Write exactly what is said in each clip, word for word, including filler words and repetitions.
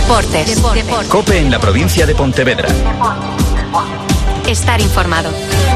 Deportes. Deportes. COPE en la provincia de Pontevedra. Estar informado.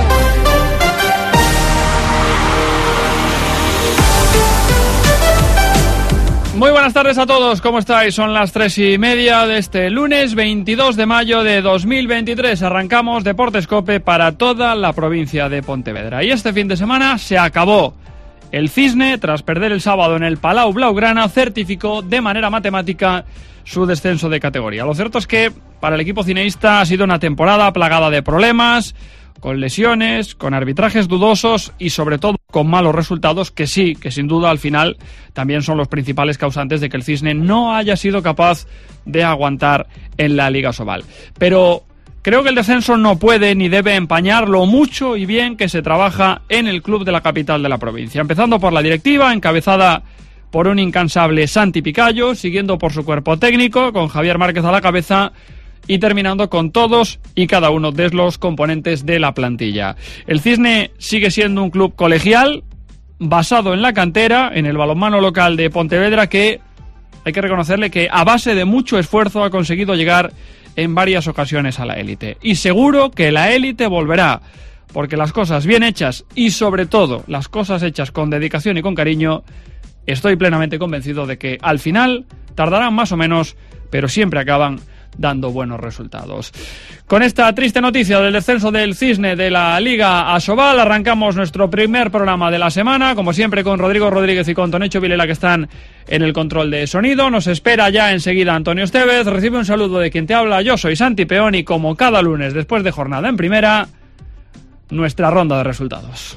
Muy buenas tardes a todos, ¿cómo estáis? Son las tres y media de este lunes veintidós de mayo de dos mil veintitrés. Arrancamos Deportes COPE para toda la provincia de Pontevedra. Y este fin de semana se acabó. El Cisne, tras perder el sábado en el Palau Blaugrana, certificó de manera matemática su descenso de categoría. Lo cierto es que para el equipo cineísta ha sido una temporada plagada de problemas, con lesiones, con arbitrajes dudosos y sobre todo con malos resultados que sí, que sin duda al final también son los principales causantes de que el Cisne no haya sido capaz de aguantar en la Liga Sobal. Pero creo que el descenso no puede ni debe empañar lo mucho y bien que se trabaja en el club de la capital de la provincia, empezando por la directiva, encabezada por un incansable Santi Picayo, siguiendo por su cuerpo técnico, con Javier Márquez a la cabeza, y terminando con todos y cada uno de los componentes de la plantilla. El Cisne sigue siendo un club colegial, basado en la cantera, en el balonmano local de Pontevedra, que hay que reconocerle que a base de mucho esfuerzo ha conseguido llegar en varias ocasiones a la élite. Y seguro que la élite volverá, porque las cosas bien hechas y sobre todo las cosas hechas con dedicación y con cariño, estoy plenamente convencido de que al final tardarán más o menos, pero siempre acaban dando buenos resultados. Con esta triste noticia del descenso del Cisne de la Liga Asobal, arrancamos nuestro primer programa de la semana, como siempre con Rodrigo Rodríguez y con Tonecho Vilela, que están en el control de sonido. Nos espera ya enseguida Antonio Estevez. Recibe un saludo de quien te habla. Yo soy Santi Peón y como cada lunes después de jornada en primera, nuestra ronda de resultados.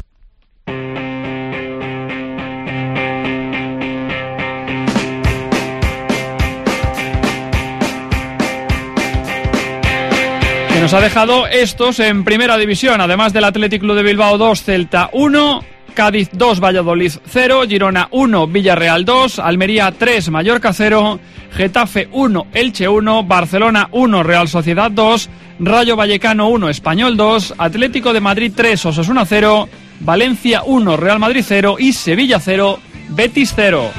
Nos ha dejado estos en primera división, además del Athletic Club de Bilbao dos, Celta uno, Cádiz dos, Valladolid cero, Girona uno, Villarreal dos, Almería tres, Mallorca cero, Getafe uno, Elche uno, Barcelona uno, Real Sociedad dos, Rayo Vallecano uno, Español dos, Atlético de Madrid tres, Osasuna cero, Valencia uno, Real Madrid cero y Sevilla cero, Betis cero.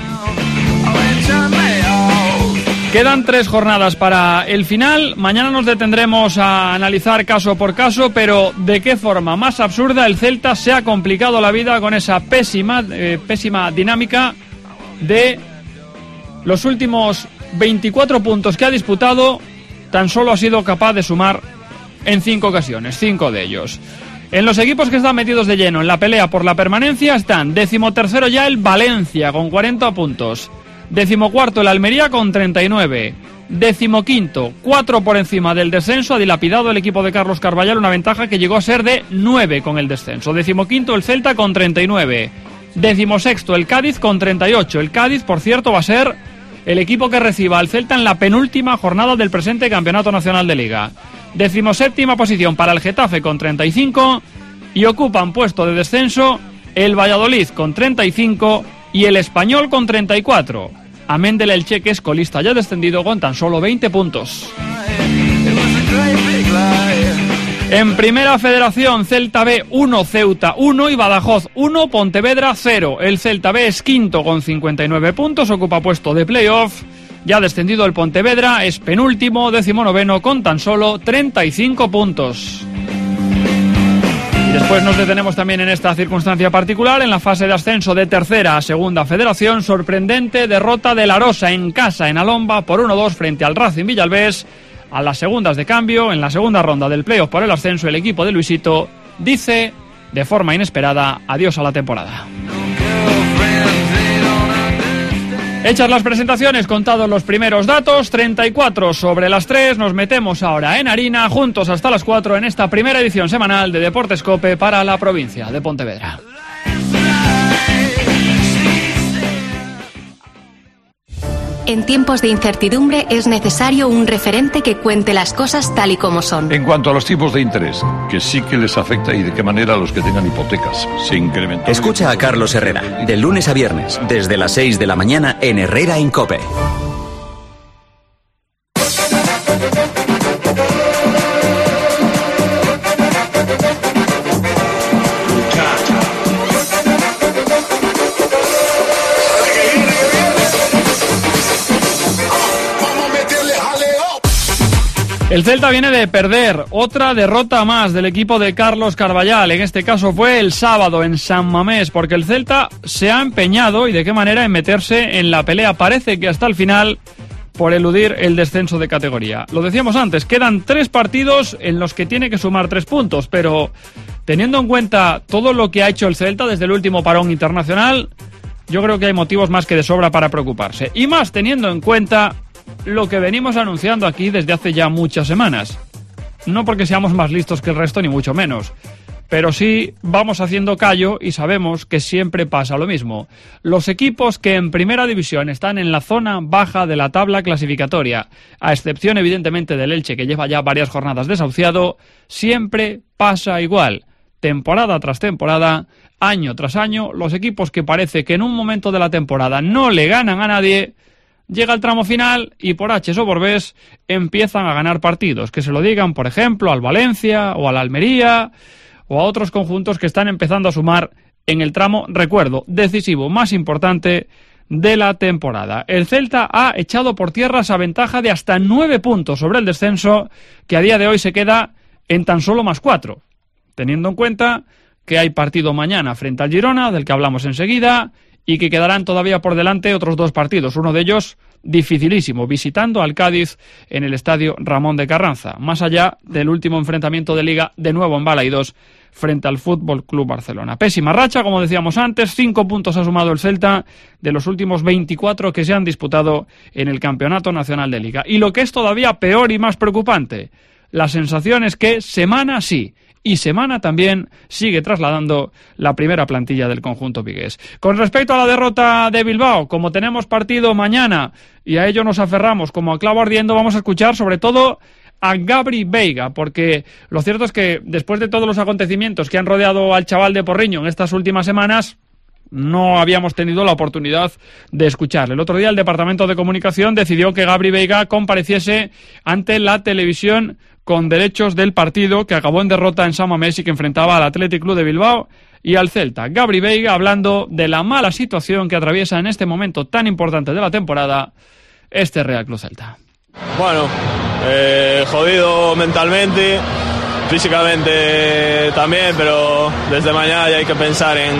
Quedan tres jornadas para el final. Mañana nos detendremos a analizar caso por caso, pero de qué forma más absurda el Celta se ha complicado la vida con esa pésima, eh, pésima dinámica de los últimos veinticuatro puntos que ha disputado. Tan solo ha sido capaz de sumar en cinco ocasiones, cinco de ellos. En los equipos que están metidos de lleno en la pelea por la permanencia están decimotercero ya el Valencia con cuarenta puntos. Decimocuarto el Almería con treinta y nueve. Decimoquinto, cuatro por encima del descenso, ha dilapidado el equipo de Carlos Carballal una ventaja que llegó a ser de nueve con el descenso. Decimoquinto el Celta con treinta y nueve. Decimosexto el Cádiz con treinta y ocho. El Cádiz, por cierto, va a ser el equipo que reciba al Celta en la penúltima jornada del presente Campeonato Nacional de Liga. Decimoséptima posición para el Getafe con treinta y cinco. Y ocupan puesto de descenso el Valladolid con treinta y cinco y el Español con treinta y cuatro. Amén del Elche, que es colista ya descendido con tan solo veinte puntos. En Primera Federación, Celta B uno, Ceuta uno y Badajoz uno, Pontevedra cero. El Celta B es quinto con cincuenta y nueve puntos, ocupa puesto de playoff. Ya descendido el Pontevedra, es penúltimo, decimonoveno con tan solo treinta y cinco puntos. Y después nos detenemos también en esta circunstancia particular, en la fase de ascenso de tercera a segunda federación. Sorprendente derrota de La Rosa en casa en Alomba por uno dos frente al Racing Villalbés. A las segundas de cambio, en la segunda ronda del playoff por el ascenso, el equipo de Luisito dice de forma inesperada adiós a la temporada. Hechas las presentaciones, contados los primeros datos, treinta y cuatro sobre las tres, nos metemos ahora en harina, juntos hasta las cuatro en esta primera edición semanal de Deportes COPE para la provincia de Pontevedra. En tiempos de incertidumbre es necesario un referente que cuente las cosas tal y como son. En cuanto a los tipos de interés, que sí que les afecta y de qué manera a los que tengan hipotecas. Se incrementó. Escucha a Carlos Herrera, de lunes a viernes, desde las seis de la mañana en Herrera en COPE. El Celta viene de perder, otra derrota más del equipo de Carlos Carballal. En este caso fue el sábado en San Mamés, porque el Celta se ha empeñado, y de qué manera, en meterse en la pelea, parece que hasta el final, por eludir el descenso de categoría. Lo decíamos antes, quedan tres partidos en los que tiene que sumar tres puntos, pero teniendo en cuenta todo lo que ha hecho el Celta desde el último parón internacional, yo creo que hay motivos más que de sobra para preocuparse. Y más teniendo en cuenta lo que venimos anunciando aquí desde hace ya muchas semanas. No porque seamos más listos que el resto, ni mucho menos, pero sí vamos haciendo callo y sabemos que siempre pasa lo mismo. Los equipos que en primera división están en la zona baja de la tabla clasificatoria, a excepción evidentemente del Elche, que lleva ya varias jornadas desahuciado, siempre pasa igual. Temporada tras temporada, año tras año, los equipos que parece que en un momento de la temporada no le ganan a nadie, llega el tramo final y por H o por B empiezan a ganar partidos. Que se lo digan, por ejemplo, al Valencia o al Almería o a otros conjuntos que están empezando a sumar en el tramo, recuerdo, decisivo, más importante de la temporada. El Celta ha echado por tierra esa ventaja de hasta nueve puntos sobre el descenso, que a día de hoy se queda en tan solo más cuatro, teniendo en cuenta que hay partido mañana frente al Girona, del que hablamos enseguida, y que quedarán todavía por delante otros dos partidos, uno de ellos dificilísimo, visitando al Cádiz en el estadio Ramón de Carranza, más allá del último enfrentamiento de Liga, de nuevo en Balaidos, frente al Fútbol Club Barcelona. Pésima racha, como decíamos antes, cinco puntos ha sumado el Celta de los últimos veinticuatro que se han disputado en el Campeonato Nacional de Liga. Y lo que es todavía peor y más preocupante, la sensación es que semana sí y semana también sigue trasladando la primera plantilla del conjunto vigués. Con respecto a la derrota de Bilbao, como tenemos partido mañana y a ello nos aferramos como a clavo ardiendo, vamos a escuchar sobre todo a Gabri Veiga, porque lo cierto es que después de todos los acontecimientos que han rodeado al chaval de Porriño en estas últimas semanas, no habíamos tenido la oportunidad de escucharle. El otro día el Departamento de Comunicación decidió que Gabri Veiga compareciese ante la televisión con derechos del partido que acabó en derrota en San Mamés y que enfrentaba al Athletic Club de Bilbao y al Celta. Gabri Veiga hablando de la mala situación que atraviesa en este momento tan importante de la temporada este Real Club Celta. Bueno, eh, jodido mentalmente, físicamente también, pero desde mañana ya hay que pensar en,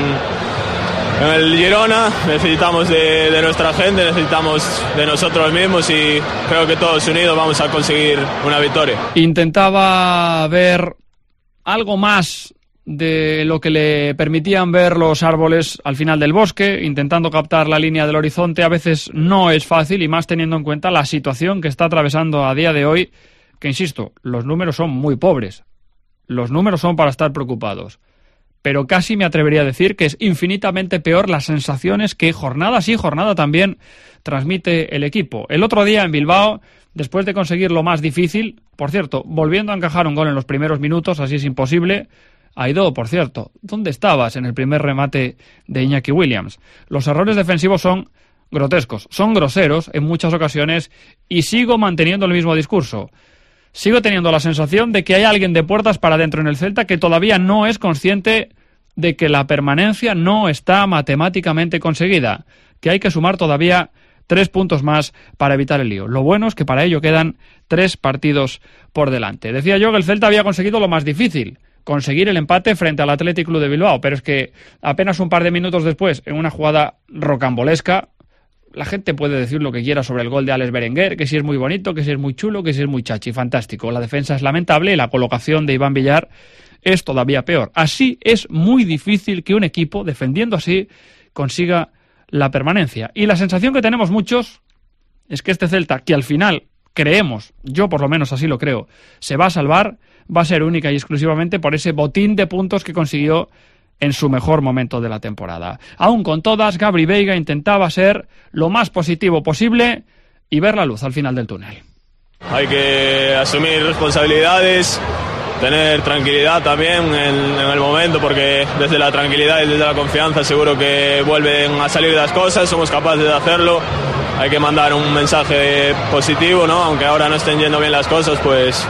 en el Girona. Necesitamos de, de nuestra gente, necesitamos de nosotros mismos y creo que todos unidos vamos a conseguir una victoria. Intentaba ver algo más de lo que le permitían ver los árboles al final del bosque, intentando captar la línea del horizonte. A veces no es fácil, y más teniendo en cuenta la situación que está atravesando a día de hoy, que insisto, los números son muy pobres, los números son para estar preocupados, pero casi me atrevería a decir que es infinitamente peor las sensaciones que jornada sí, jornada también transmite el equipo. El otro día en Bilbao, después de conseguir lo más difícil, por cierto, volviendo a encajar un gol en los primeros minutos, así es imposible. Aidó, por cierto, ¿dónde estabas en el primer remate de Iñaki Williams? Los errores defensivos son grotescos, son groseros en muchas ocasiones, y sigo manteniendo el mismo discurso. Sigo teniendo la sensación de que hay alguien de puertas para adentro en el Celta que todavía no es consciente de que la permanencia no está matemáticamente conseguida, que hay que sumar todavía tres puntos más para evitar el lío. Lo bueno es que para ello quedan tres partidos por delante. Decía yo que el Celta había conseguido lo más difícil, conseguir el empate frente al Athletic Club de Bilbao, pero es que apenas un par de minutos después, en una jugada rocambolesca, la gente puede decir lo que quiera sobre el gol de Alex Berenguer, que si es muy bonito, que si es muy chulo, que si es muy chachi, fantástico. La defensa es lamentable y la colocación de Iván Villar es todavía peor. Así es muy difícil que un equipo, defendiendo así, consiga la permanencia. Y la sensación que tenemos muchos es que este Celta, que al final creemos, yo por lo menos así lo creo, se va a salvar, va a ser única y exclusivamente por ese botín de puntos que consiguió en su mejor momento de la temporada. Aún con todas, Gabri Veiga intentaba ser lo más positivo posible y ver la luz al final del túnel. Hay que asumir responsabilidades, tener tranquilidad también en, en el momento, porque desde la tranquilidad y desde la confianza seguro que vuelven a salir las cosas, somos capaces de hacerlo. Hay que mandar un mensaje positivo, ¿no? Aunque ahora no estén yendo bien las cosas, pues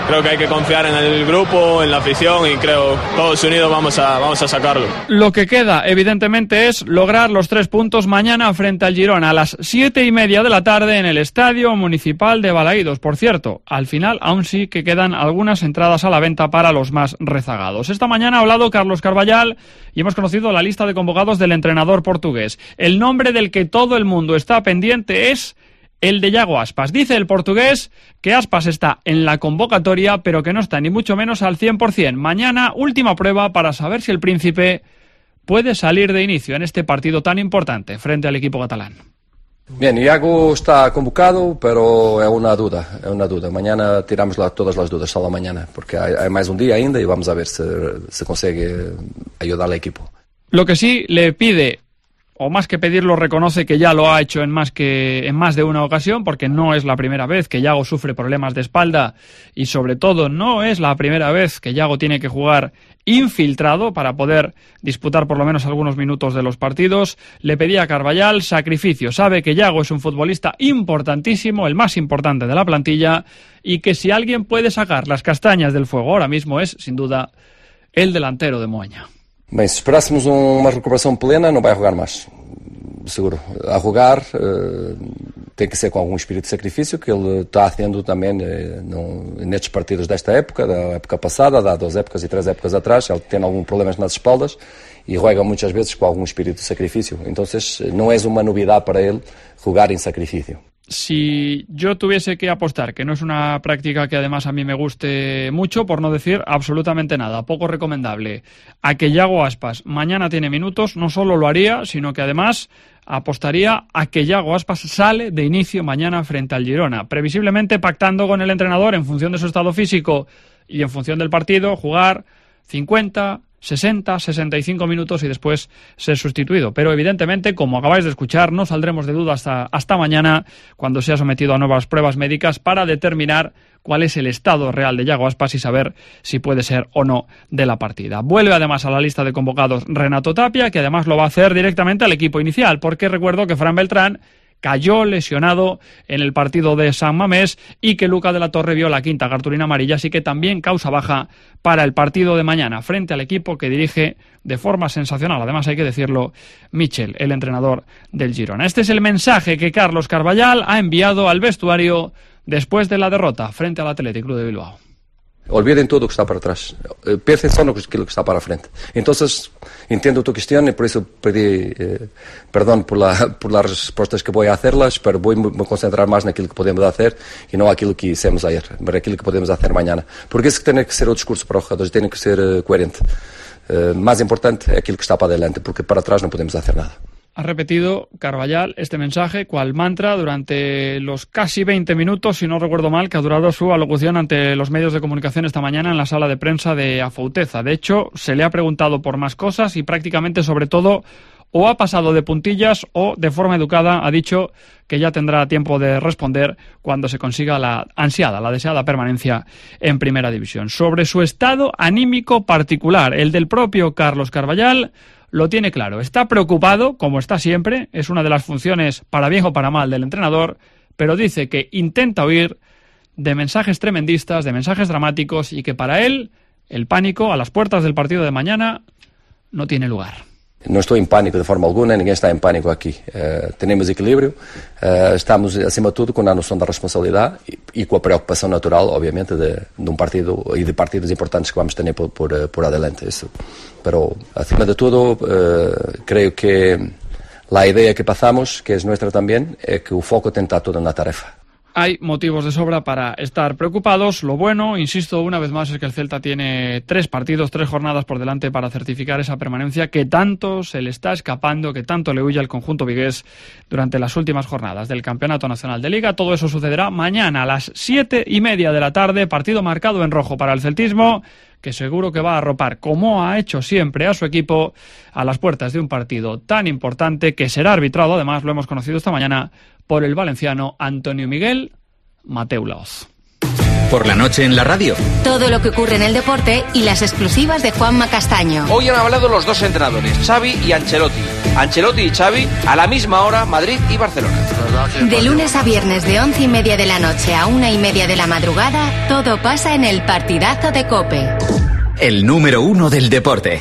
creo que hay que confiar en el grupo, en la afición y creo todos unidos vamos a, vamos a sacarlo. Lo que queda, evidentemente, es lograr los tres puntos mañana frente al Girona a las siete y media de la tarde en el Estadio Municipal de Balaídos. Por cierto, al final aún sí que quedan algunas entradas a la venta para los más rezagados. Esta mañana ha hablado Carlos Carballal y hemos conocido la lista de convocados del entrenador portugués. El nombre del que todo el mundo está pendiente es el de Yago Aspas. Dice el portugués que Aspas está en la convocatoria, pero que no está ni mucho menos al cien por ciento. Mañana, última prueba para saber si el príncipe puede salir de inicio en este partido tan importante frente al equipo catalán. Bien, Iago está convocado, pero es una duda, es una duda. Mañana tiramos la, todas las dudas, solo mañana, porque hay, hay más un día ainda y vamos a ver si se consigue ayudar al equipo. Lo que sí le pide, o más que pedirlo, reconoce que ya lo ha hecho en más que en más de una ocasión, porque no es la primera vez que Yago sufre problemas de espalda y sobre todo no es la primera vez que Yago tiene que jugar infiltrado para poder disputar por lo menos algunos minutos de los partidos. Le pedía a Carballal sacrificio. Sabe que Yago es un futbolista importantísimo, el más importante de la plantilla, y que si alguien puede sacar las castañas del fuego ahora mismo es, sin duda, el delantero de Moaña. Bem, se esperássemos uma recuperação plena, não vai jogar mais, seguro. A jogar uh, tem que ser com algum espírito de sacrifício, que ele está tendo também uh, no, nestes partidos desta época, da época passada, da duas épocas e três épocas atrás, ele tem alguns problemas nas espaldas e juega muitas vezes com algum espírito de sacrifício. Então, não é uma novidade para ele jogar em sacrifício. Si yo tuviese que apostar, que no es una práctica que además a mí me guste mucho, por no decir absolutamente nada, poco recomendable, a que Yago Aspas mañana tiene minutos, no solo lo haría, sino que además apostaría a que Yago Aspas sale de inicio mañana frente al Girona, previsiblemente pactando con el entrenador en función de su estado físico y en función del partido, jugar cincuenta, sesenta, sesenta y cinco minutos y después ser sustituido. Pero evidentemente, como acabáis de escuchar, no saldremos de duda hasta, hasta mañana, cuando sea sometido a nuevas pruebas médicas para determinar cuál es el estado real de Yago Aspas y saber si puede ser o no de la partida. Vuelve además a la lista de convocados Renato Tapia, que además lo va a hacer directamente al equipo inicial, porque recuerdo que Fran Beltrán cayó lesionado en el partido de San Mamés y que Luca de la Torre vio la quinta cartulina amarilla, así que también causa baja para el partido de mañana frente al equipo que dirige de forma sensacional, además hay que decirlo, Michel, el entrenador del Girona. Este es el mensaje que Carlos Carballal ha enviado al vestuario después de la derrota frente al Athletic Club de Bilbao. Olvidem tudo o que está para trás. Pensem só naquilo que está para a frente. Então, entendo a tua questão e por isso pedi eh, perdão por, la, por las respostas que vou a hacerlas, pero vou me concentrar mais naquilo que podemos fazer e não aquilo que hicimos ayer, mas aquilo que podemos fazer amanhã. Porque isso que tem que ser o discurso para os jogadores, tem que ser uh, coerente. Uh, mais importante é aquilo que está para adelante, porque para trás não podemos fazer nada. Ha repetido Carballal este mensaje cual mantra durante los casi veinte minutos, si no recuerdo mal, que ha durado su alocución ante los medios de comunicación esta mañana en la sala de prensa de Afouteza. De hecho, se le ha preguntado por más cosas y prácticamente, sobre todo, o ha pasado de puntillas o, de forma educada, ha dicho que ya tendrá tiempo de responder cuando se consiga la ansiada, la deseada permanencia en Primera División. Sobre su estado anímico particular, el del propio Carlos Carballal, lo tiene claro. Está preocupado, como está siempre, es una de las funciones, para bien o para mal, del entrenador, pero dice que intenta huir de mensajes tremendistas, de mensajes dramáticos, y que para él el pánico a las puertas del partido de mañana no tiene lugar. Não estou em pânico de forma alguma, ninguém está em pânico aqui. Uh, temos equilíbrio, uh, estamos, acima de tudo, com a noção da responsabilidade e, e com a preocupação natural, obviamente, de, de um partido e de partidos importantes que vamos ter por, por, por adelante. Isso. Pero, acima de tudo, uh, creio que a ideia que passamos, que é nossa também, é que o foco tem que estar todo na tarefa. Hay motivos de sobra para estar preocupados. Lo bueno, insisto una vez más, es que el Celta tiene tres partidos, tres jornadas por delante para certificar esa permanencia que tanto se le está escapando, que tanto le huye al conjunto vigués durante las últimas jornadas del Campeonato Nacional de Liga. Todo eso sucederá mañana a las siete y media de la tarde, partido marcado en rojo para el celtismo, que seguro que va a arropar, como ha hecho siempre, a su equipo a las puertas de un partido tan importante que será arbitrado, además lo hemos conocido esta mañana, por el valenciano Antonio Miguel Mateu Laoz. Por la noche en la radio. Todo lo que ocurre en el deporte y las exclusivas de Juanma Castaño. Hoy han hablado los dos entrenadores, Xavi y Ancelotti. Ancelotti y Xavi a la misma hora, Madrid y Barcelona. De lunes a viernes de once y media de la noche a una y media de la madrugada, todo pasa en el partidazo de COPE. El número uno del deporte.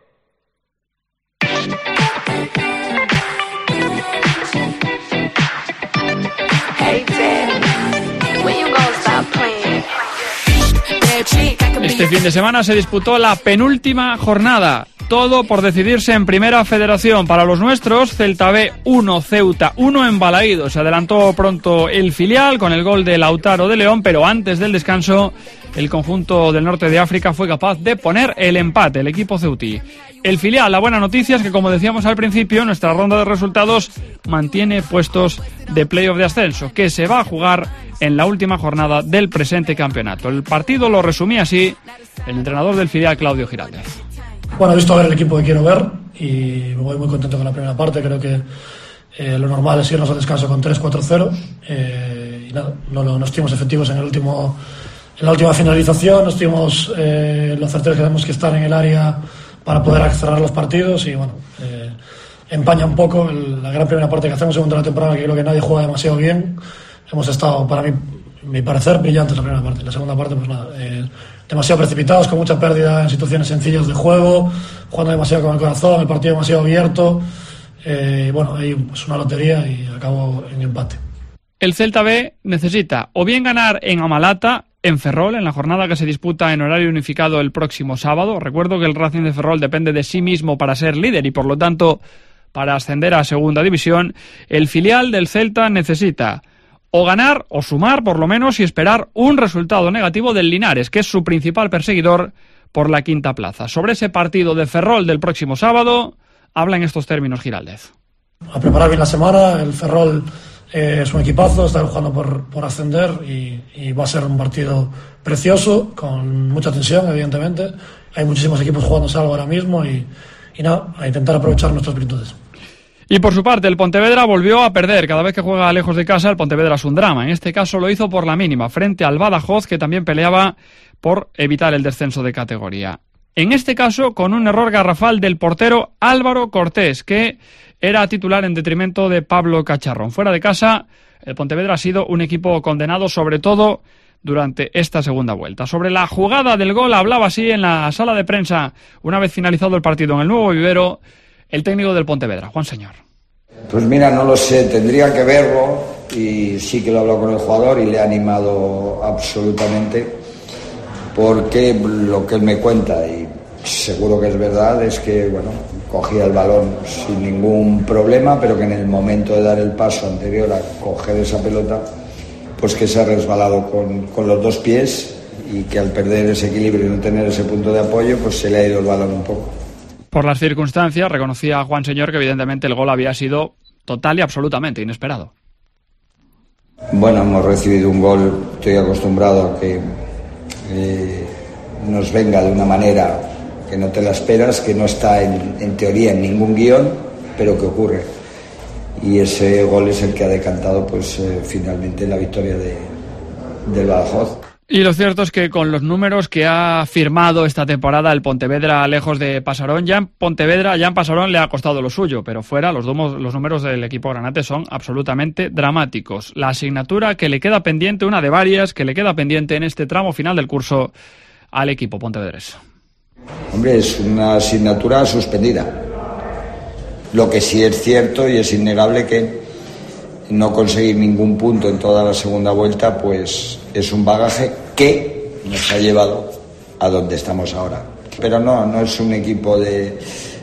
Este fin de semana se disputó la penúltima jornada. Todo por decidirse en Primera Federación. Para los nuestros, Celta B uno, Ceuta uno en Balaídos. Se adelantó pronto el filial con el gol de Lautaro de León, pero antes del descanso, el conjunto del norte de África fue capaz de poner el empate, el equipo ceutí. El filial, la buena noticia es que, como decíamos al principio, nuestra ronda de resultados mantiene puestos de playoff de ascenso, que se va a jugar en la última jornada del presente campeonato. El partido lo resumía así el entrenador del filial, Claudio Giraldez. Bueno, he visto a ver el equipo que quiero ver y me voy muy contento con la primera parte. Creo que eh, lo normal es irnos al descanso con tres cuatro cero eh, y nada, no, no, no estuvimos efectivos en el último en la última finalización, no estuvimos eh, lo certeros que tenemos que estar en el área para poder cerrar los partidos y bueno, eh, empaña un poco el, la gran primera parte que hacemos en la temporada, que creo que nadie juega demasiado bien. Hemos estado, para mí, mi parecer, brillantes la primera parte. La segunda parte, pues nada, eh, demasiado precipitados, con mucha pérdida en situaciones sencillas de juego, jugando demasiado con el corazón, el partido demasiado abierto. Eh, bueno, ahí es pues, una lotería y acabó en empate. El Celta B necesita o bien ganar en Amalata, en Ferrol, en la jornada que se disputa en horario unificado el próximo sábado. Recuerdo que el Racing de Ferrol depende de sí mismo para ser líder y por lo tanto para ascender a segunda división. El filial del Celta necesita o ganar o sumar por lo menos y esperar un resultado negativo del Linares, que es su principal perseguidor por la quinta plaza. Sobre ese partido de Ferrol del próximo sábado habla en estos términos Giraldez. A preparar bien la semana. El Ferrol eh, es un equipazo, está jugando por, por ascender y, y va a ser un partido precioso, con mucha tensión evidentemente. Hay muchísimos equipos jugando algo ahora mismo y, y nada, a intentar aprovechar nuestras virtudes. Y por su parte, el Pontevedra volvió a perder. Cada vez que juega lejos de casa, el Pontevedra es un drama. En este caso lo hizo por la mínima, frente al Badajoz, que también peleaba por evitar el descenso de categoría. En este caso, con un error garrafal del portero Álvaro Cortés, que era titular en detrimento de Pablo Cacharrón. Fuera de casa, el Pontevedra ha sido un equipo condenado, sobre todo durante esta segunda vuelta. Sobre la jugada del gol hablaba así en la sala de prensa, una vez finalizado el partido en el Nuevo Vivero, el técnico del Pontevedra, Juan Señor. Pues mira, no lo sé, tendría que verlo y sí que lo he hablado con el jugador y le he animado absolutamente, porque lo que él me cuenta, y seguro que es verdad, es que bueno, cogía el balón sin ningún problema, pero que en el momento de dar el paso anterior a coger esa pelota, pues que se ha resbalado con, con los dos pies y que al perder ese equilibrio y no tener ese punto de apoyo, pues se le ha ido el balón un poco. Por las circunstancias, reconocía Juan Señor que evidentemente el gol había sido total y absolutamente inesperado. Bueno, hemos recibido un gol, estoy acostumbrado a que eh, nos venga de una manera que no te la esperas, que no está en, en teoría en ningún guión, pero que ocurre. Y ese gol es el que ha decantado pues eh, finalmente la victoria de, del Badajoz. Y lo cierto es que con los números que ha firmado esta temporada el Pontevedra lejos de Pasarón, ya en Pontevedra, ya en Pasarón le ha costado lo suyo, pero fuera los, domos, los números del equipo granate son absolutamente dramáticos. La asignatura que le queda pendiente, una de varias, que le queda pendiente en este tramo final del curso al equipo pontevedrés. Hombre, es una asignatura suspendida. Lo que sí es cierto y es innegable que no conseguir ningún punto en toda la segunda vuelta, pues es un bagaje que nos ha llevado a donde estamos ahora. Pero no, no es un equipo de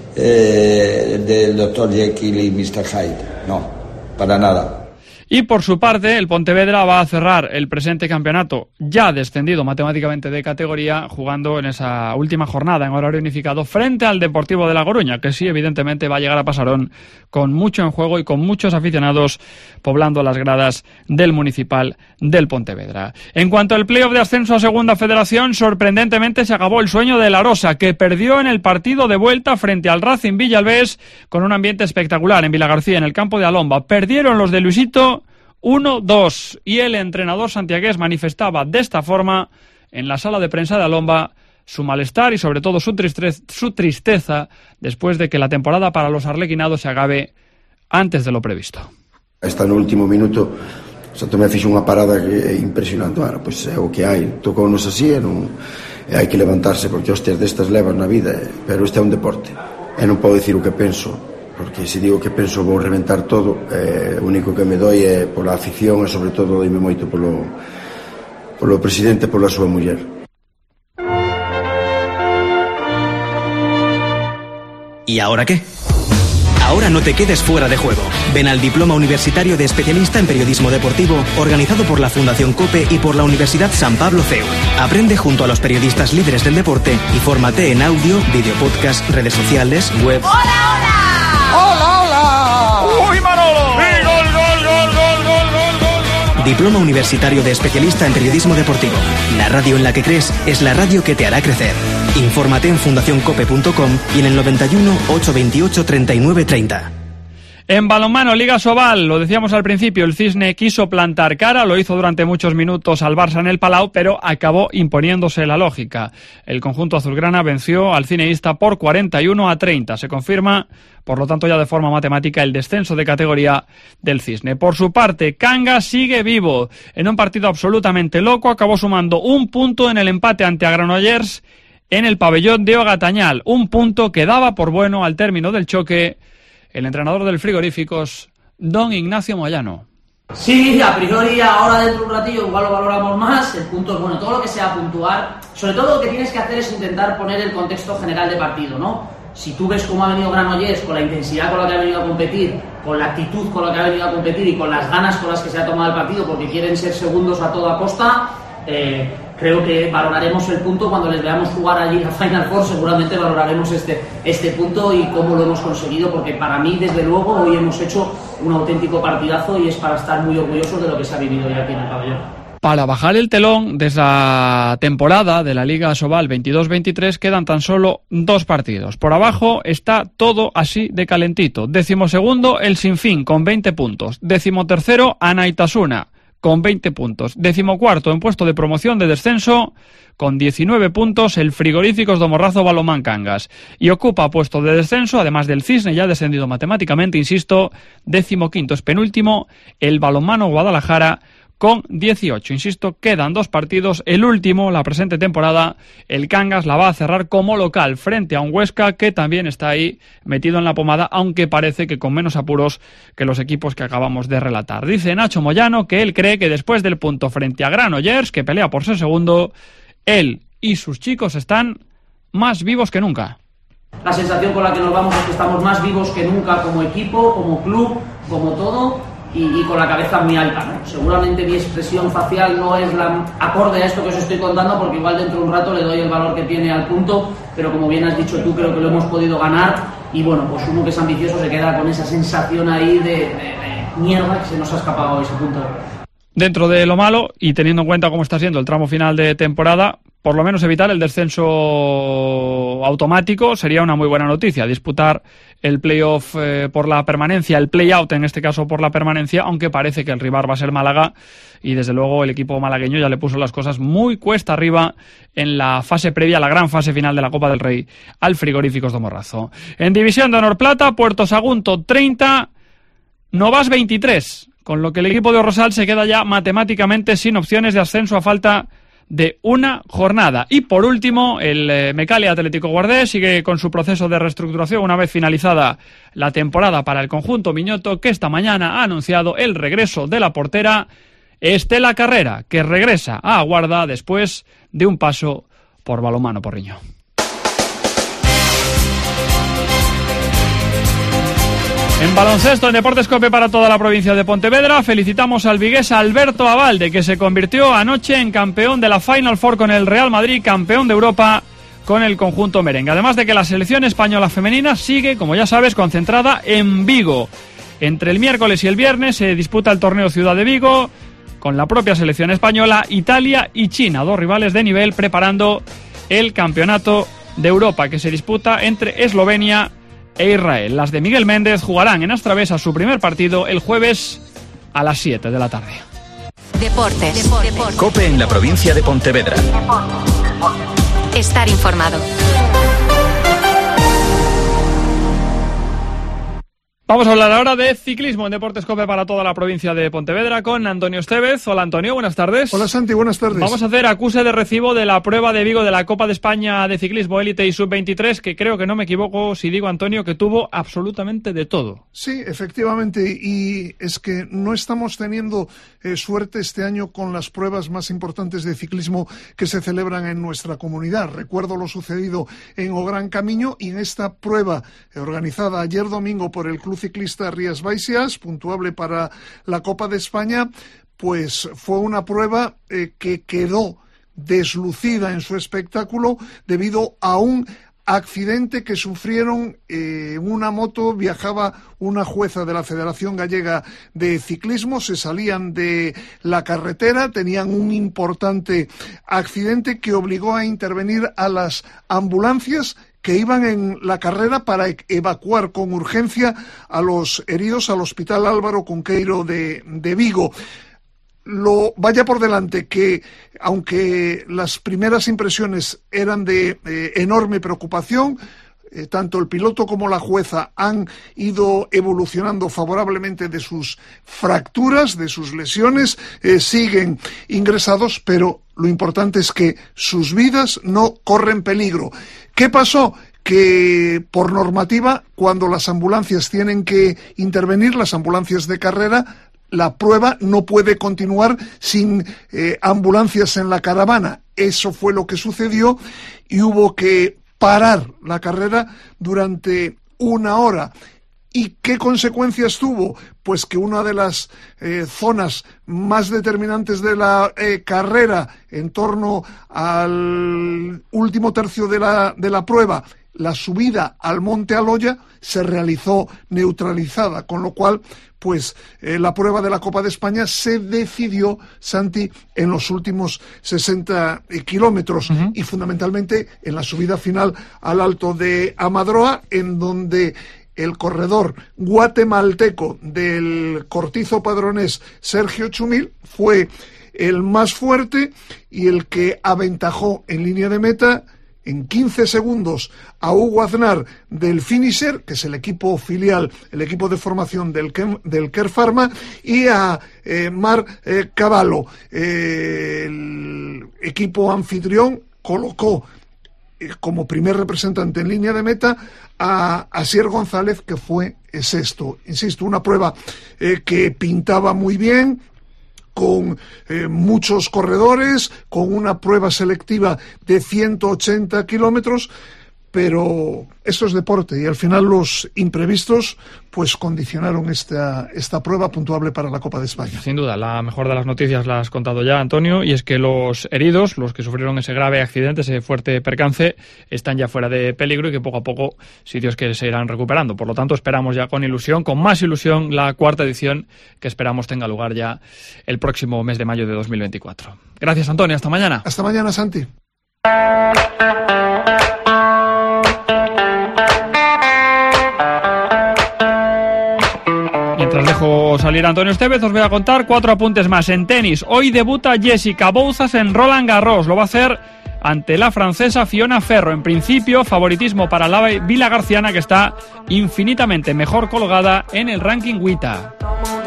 eh, del doctor Jekyll y mister Hyde, no, para nada. Y por su parte, el Pontevedra va a cerrar el presente campeonato, ya descendido matemáticamente de categoría, jugando en esa última jornada en horario unificado frente al Deportivo de La Coruña, que sí, evidentemente, va a llegar a Pasarón con mucho en juego y con muchos aficionados poblando las gradas del Municipal del Pontevedra. En cuanto al playoff de ascenso a Segunda Federación, sorprendentemente se acabó el sueño de La Rosa, que perdió en el partido de vuelta frente al Racing Villalbés con un ambiente espectacular en Vilagarcía, en el campo de Alomba. Perdieron los de Luisito uno dos. Y el entrenador santiagués manifestaba de esta forma en la sala de prensa de Alomba su malestar y sobre todo su, tristeza, su tristeza después de que la temporada para los arlequinados se acabe antes de lo previsto. Está no último minuto, Santo Tomé fixo unha parada que é impresionante. Bueno, pois é o que hai, tocounos así e non e hai que levantarse porque hostias destas levas na vida, pero este é un deporte e non podo dicir o que penso, porque se digo que penso vou reventar todo. Eh, o único que me doi é pola afición e sobre todo doime moito polo polo presidente e pola súa muller. ¿Y ahora qué? Ahora no te quedes fuera de juego. Ven al Diploma Universitario de Especialista en Periodismo Deportivo, organizado por la Fundación COPE y por la Universidad San Pablo C E U. Aprende junto a los periodistas líderes del deporte y fórmate en audio, videopodcast, redes sociales, web... ¡Hola, hola! ¡Hola, hola! ¡Uy, Manolo! ¡Sí, gol, gol, gol, gol, gol, gol, gol! Diploma Universitario de Especialista en Periodismo Deportivo. La radio en la que crees es la radio que te hará crecer. Infórmate en fundación cope punto com y en el noventa y uno, ochocientos veintiocho, treinta y nueve treinta. En balonmano, Liga Sobal, lo decíamos al principio, el Cisne quiso plantar cara, lo hizo durante muchos minutos al Barça en el Palau, pero acabó imponiéndose la lógica. El conjunto azulgrana venció al cineísta por cuarenta y uno a treinta. Se confirma, por lo tanto, ya de forma matemática, el descenso de categoría del Cisne. Por su parte, Cangas sigue vivo. En un partido absolutamente loco, acabó sumando un punto en el empate ante Granollers en el pabellón de Ogatañal. Un punto que daba por bueno al término del choque el entrenador del Frigoríficos, don Ignacio Moyano. Sí, a priori ahora dentro de un ratillo igual lo valoramos más, el punto es bueno, todo lo que sea puntuar, sobre todo lo que tienes que hacer es intentar poner el contexto general de partido, ¿no? Si tú ves cómo ha venido Granollers, con la intensidad con la que ha venido a competir, con la actitud con la que ha venido a competir y con las ganas con las que se ha tomado el partido porque quieren ser segundos a toda costa, eh, creo que valoraremos el punto cuando les veamos jugar allí la Final Four. Seguramente valoraremos este, este punto y cómo lo hemos conseguido, porque para mí desde luego hoy hemos hecho un auténtico partidazo y es para estar muy orgullosos de lo que se ha vivido ya aquí en el pabellón. Para bajar el telón de esa temporada de la Liga Sobal veintidós veintitrés quedan tan solo dos partidos. Por abajo está todo así de calentito. Décimo segundo el Sinfín con veinte puntos. Décimo tercero Anaitasuna con veinte puntos. Décimo cuarto en puesto de promoción de descenso con diecinueve puntos el Frigoríficos do Morrazo Balomán Cangas. Y ocupa puesto de descenso, además del Cisne ya descendido matemáticamente, insisto, décimo quinto es penúltimo el Balonmano Guadalajara con dieciocho. Insisto, quedan dos partidos. El último, la presente temporada, el Cangas la va a cerrar como local frente a un Huesca que también está ahí metido en la pomada, aunque parece que con menos apuros que los equipos que acabamos de relatar. Dice Nacho Moyano que él cree que después del punto frente a Granollers, que pelea por ser segundo, él y sus chicos están más vivos que nunca. La sensación con la que nos vamos es que estamos más vivos que nunca como equipo, como club, como todo. Y, y con la cabeza muy alta, ¿no? Seguramente mi expresión facial no es la acorde a esto que os estoy contando, porque igual dentro de un rato le doy el valor que tiene al punto, pero como bien has dicho tú, creo que lo hemos podido ganar y bueno, pues uno que es ambicioso se queda con esa sensación ahí de, de, de mierda que se nos ha escapado ese punto. Dentro de lo malo y teniendo en cuenta cómo está siendo el tramo final de temporada, por lo menos evitar el descenso automático sería una muy buena noticia. Disputar el playoff eh, por la permanencia, el play-out en este caso por la permanencia, aunque parece que el rival va a ser Málaga y desde luego el equipo malagueño ya le puso las cosas muy cuesta arriba en la fase previa, la gran fase final de la Copa del Rey al Frigoríficos do Morrazo. En División de Honor Plata, Puerto Sagunto treinta, Novas veintitrés, con lo que el equipo de Rosal se queda ya matemáticamente sin opciones de ascenso a falta de una jornada. Y por último, el eh, Mecalia Atlético Guardés sigue con su proceso de reestructuración una vez finalizada la temporada para el conjunto miñoto, que esta mañana ha anunciado el regreso de la portera Estela Carrera, que regresa a Aguarda después de un paso por Balonmano Porriño. En baloncesto, en Deportes Cope para toda la provincia de Pontevedra, felicitamos al vigués Alberto Abalde, que se convirtió anoche en campeón de la Final Four con el Real Madrid, campeón de Europa con el conjunto merengue. Además de que la selección española femenina sigue, como ya sabes, concentrada en Vigo. Entre el miércoles y el viernes se disputa el torneo Ciudad de Vigo con la propia selección española, Italia y China, dos rivales de nivel, preparando el campeonato de Europa que se disputa entre Eslovenia e Israel. Las de Miguel Méndez jugarán en Astravesa su primer partido el jueves a las siete de la tarde. Deportes. Deportes. COPE en la provincia de Pontevedra. Estar informado. Vamos a hablar ahora de ciclismo en Deportes COPE para toda la provincia de Pontevedra con Antonio Estevez. Hola Antonio, buenas tardes. Hola Santi, buenas tardes. Vamos a hacer acuse de recibo de la prueba de Vigo de la Copa de España de Ciclismo Élite y sub veintitrés, que creo que no me equivoco si digo, Antonio, que tuvo absolutamente de todo. Sí, efectivamente, y es que no estamos teniendo eh, suerte este año con las pruebas más importantes de ciclismo que se celebran en nuestra comunidad. Recuerdo lo sucedido en O Gran Camiño y en esta prueba eh, organizada ayer domingo por el Club Ciclista Rías Baixas, puntuable para la Copa de España, pues fue una prueba eh, que quedó deslucida en su espectáculo debido a un accidente que sufrieron eh, en una moto. Viajaba una jueza de la Federación Gallega de Ciclismo, se salían de la carretera, tenían un importante accidente que obligó a intervenir a las ambulancias que iban en la carrera para evacuar con urgencia a los heridos al Hospital Álvaro Cunqueiro de, de Vigo. Lo vaya por delante que, aunque las primeras impresiones eran de eh, enorme preocupación, eh, tanto el piloto como la jueza han ido evolucionando favorablemente de sus fracturas, de sus lesiones, eh, siguen ingresados, pero lo importante es que sus vidas no corren peligro. ¿Qué pasó? Que por normativa, cuando las ambulancias tienen que intervenir, las ambulancias de carrera, la prueba no puede continuar sin eh, ambulancias en la caravana. Eso fue lo que sucedió y hubo que parar la carrera durante una hora. ¿Y qué consecuencias tuvo? Pues que una de las eh, zonas más determinantes de la eh, carrera, en torno al último tercio de la, de la prueba, la subida al Monte Aloya, se realizó neutralizada, con lo cual pues eh, la prueba de la Copa de España se decidió, Santi, en los últimos sesenta kilómetros uh-huh. y fundamentalmente en la subida final al Alto de Amadroa, en donde el corredor guatemalteco del Cortizo Padronés, Sergio Chumil, fue el más fuerte y el que aventajó en línea de meta en quince segundos a Hugo Aznar del Finisher, que es el equipo filial, el equipo de formación del, del Care Pharma, y a eh, Mar eh, Cavallo, eh, el equipo anfitrión, colocó eh, como primer representante en línea de meta a Asier González, que fue sexto. Insisto, una prueba eh, que pintaba muy bien, con eh, muchos corredores, con una prueba selectiva de ciento ochenta kilómetros, pero esto es deporte y al final los imprevistos pues condicionaron esta, esta prueba puntuable para la Copa de España. Sin duda, la mejor de las noticias la has contado ya, Antonio, y es que los heridos, los que sufrieron ese grave accidente, ese fuerte percance, están ya fuera de peligro y que poco a poco, si Dios quiere, se irán recuperando. Por lo tanto, esperamos ya con ilusión, con más ilusión, la cuarta edición que esperamos tenga lugar ya el próximo mes de mayo de dos mil veinticuatro. Gracias, Antonio. Hasta mañana. Hasta mañana, Santi. Mientras dejo salir a Antonio Estevez, os voy a contar cuatro apuntes más. En tenis, hoy debuta Jessica Bouzas en Roland Garros. Lo va a hacer ante la francesa Fiona Ferro. En principio, favoritismo para la Vila Garciana, que está infinitamente mejor colgada en el ranking WTA.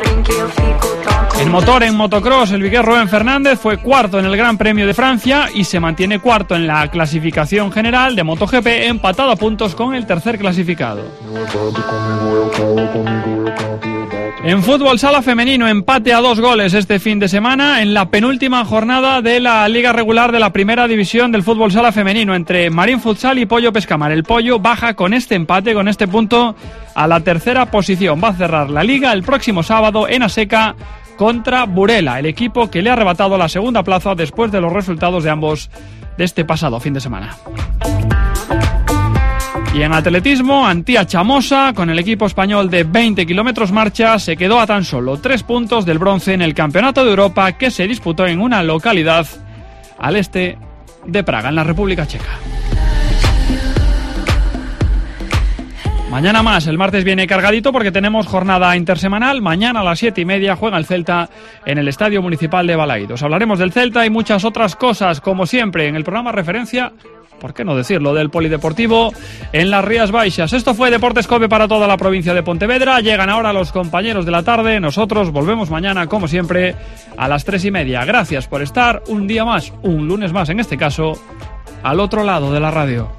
En motor, en motocross, el vigués Rubén Fernández fue cuarto en el Gran Premio de Francia y se mantiene cuarto en la clasificación general de MotoGP, empatado a puntos con el tercer clasificado. En fútbol sala femenino, empate a dos goles este fin de semana en la penúltima jornada de la liga regular de la primera división del fútbol sala femenino entre Marín Futsal y Pollo Pescamar. El Pollo baja con este empate, con este punto, a la tercera posición. Va a cerrar la liga el próximo sábado en Aseca contra Burela, el equipo que le ha arrebatado la segunda plaza después de los resultados de ambos de este pasado fin de semana. Y en atletismo, Antía Chamosa, con el equipo español de veinte kilómetros marcha, se quedó a tan solo tres puntos del bronce en el Campeonato de Europa que se disputó en una localidad al este de Praga, en la República Checa. Mañana más, el martes viene cargadito porque tenemos jornada intersemanal. Mañana a las siete y media juega el Celta en el Estadio Municipal de Balaidos. Hablaremos del Celta y muchas otras cosas, como siempre, en el programa referencia, ¿por qué no decirlo?, del Polideportivo en las Rías Baixas. Esto fue Deportes Cope para toda la provincia de Pontevedra. Llegan ahora los compañeros de la tarde. Nosotros volvemos mañana, como siempre, a las tres y media. Gracias por estar un día más, un lunes más en este caso, al otro lado de la radio.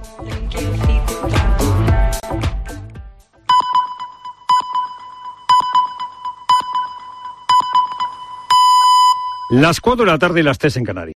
Las cuatro de la tarde y las tres en Canarias.